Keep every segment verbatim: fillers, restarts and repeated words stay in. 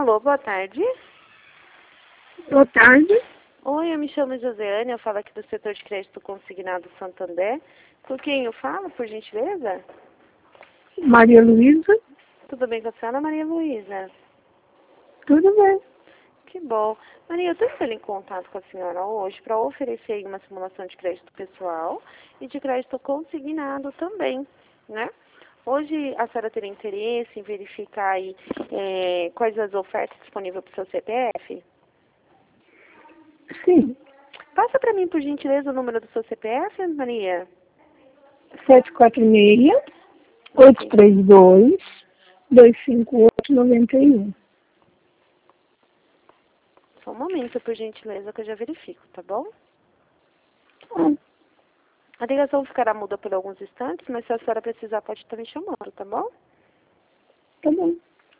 Alô, boa tarde. Boa tarde. Oi, eu me chamo Josiane, eu falo aqui do setor de crédito consignado Santander. Com quem eu falo, por gentileza? Maria Luísa. Tudo bem com a senhora, Maria Luísa? Tudo bem. Que bom. Maria, eu estou entrando em contato com a senhora hoje para oferecer aí uma simulação de crédito pessoal e de crédito consignado também, né? Hoje a senhora teria interesse em verificar aí é, quais as ofertas disponíveis para o seu C P F? Sim. Passa para mim, por gentileza, o número do seu C P F, Maria. sete quatro seis, oito três dois, dois cinco oito, nove um. Só um momento, por gentileza, que eu já verifico, tá bom? Ah, A ligação ficará muda por alguns instantes, mas se a senhora precisar, pode estar me chamando, tá bom? tá bom.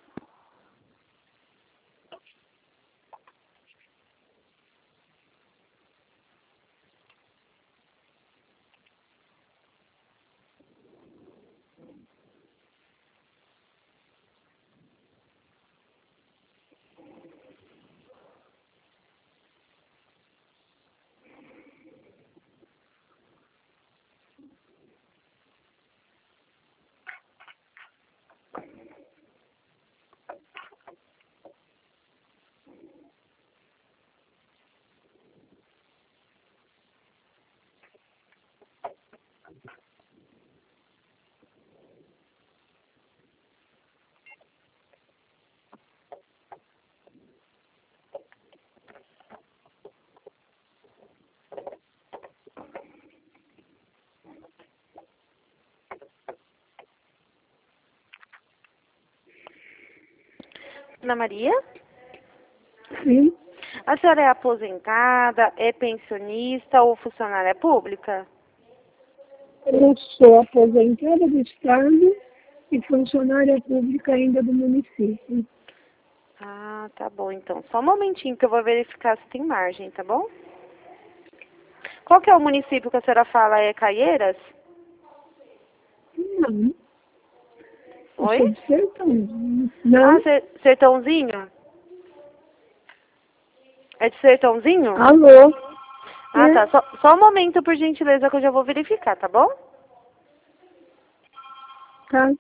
Ana Maria? Sim. A senhora é aposentada, é pensionista ou funcionária pública? Eu sou aposentada do Estado e funcionária pública ainda do município. Ah, tá bom, então. Só um momentinho que eu vou verificar se tem margem, tá bom? Qual que é o município que a senhora fala? É Caieiras? Não. Eu Oi? sou de Sertão. Ah, Não. Ser- Sertãozinho? É de Sertãozinho? Alô? Ah, É? tá. Só, só um momento, por gentileza, que eu já vou verificar, tá bom? Tá.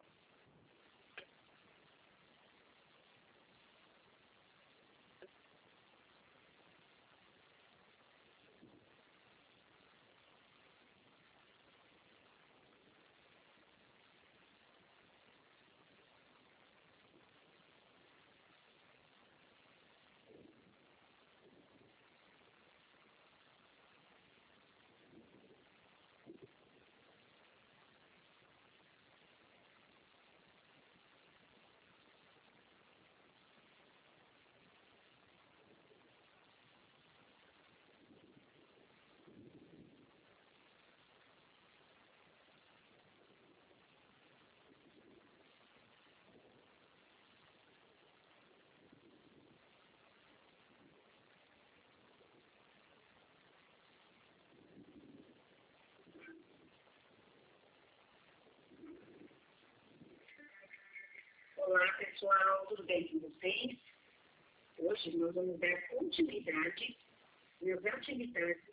Olá, pessoal, tudo bem com vocês? Hoje nós vamos dar continuidade nas atividades.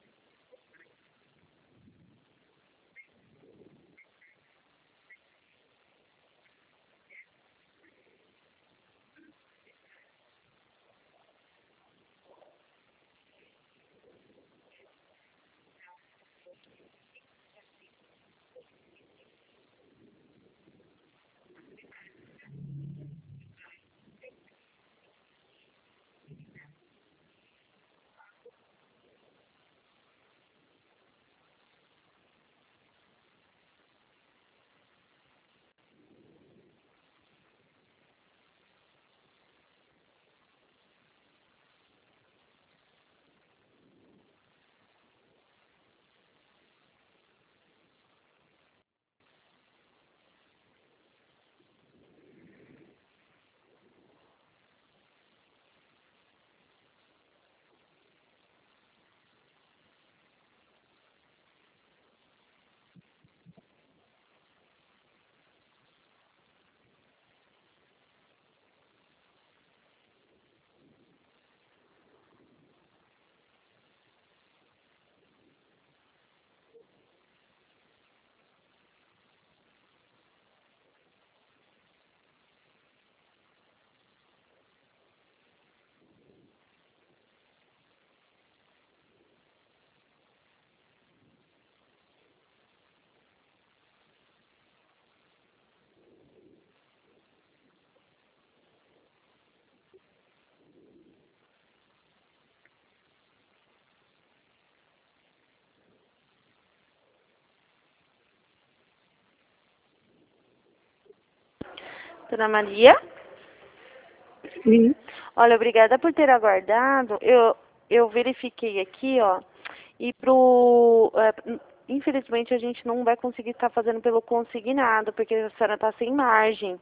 Dona Maria? Sim. Olha, obrigada por ter aguardado. Eu, eu verifiquei aqui, ó, e pro... é, infelizmente, a gente não vai conseguir estar fazendo pelo consignado, porque a senhora está sem margem.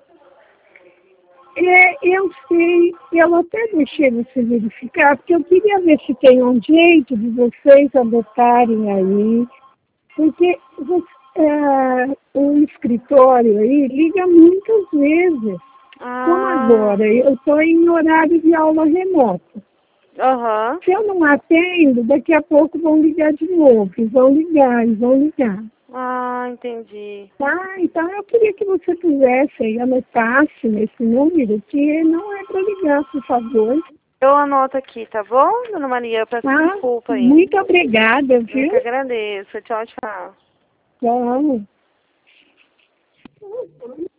É, eu sei, eu até deixei você verificar, porque eu queria ver se tem um jeito de vocês adotarem aí, porque você, é, o escritório aí liga muitas vezes. Como Ah, agora eu estou em horário de aula remota. aham. Se eu não atendo, daqui a pouco vão ligar de novo, e vão ligar, e vão ligar. Ah, entendi. Tá, então eu queria que você fizesse aí, anotasse nesse número, que não é para ligar, por favor. Eu anoto aqui, tá bom, Dona Maria? Eu peço Tá? desculpa aí. Muito obrigada, Eu viu? que agradeço. Tchau, tchau. Tchau.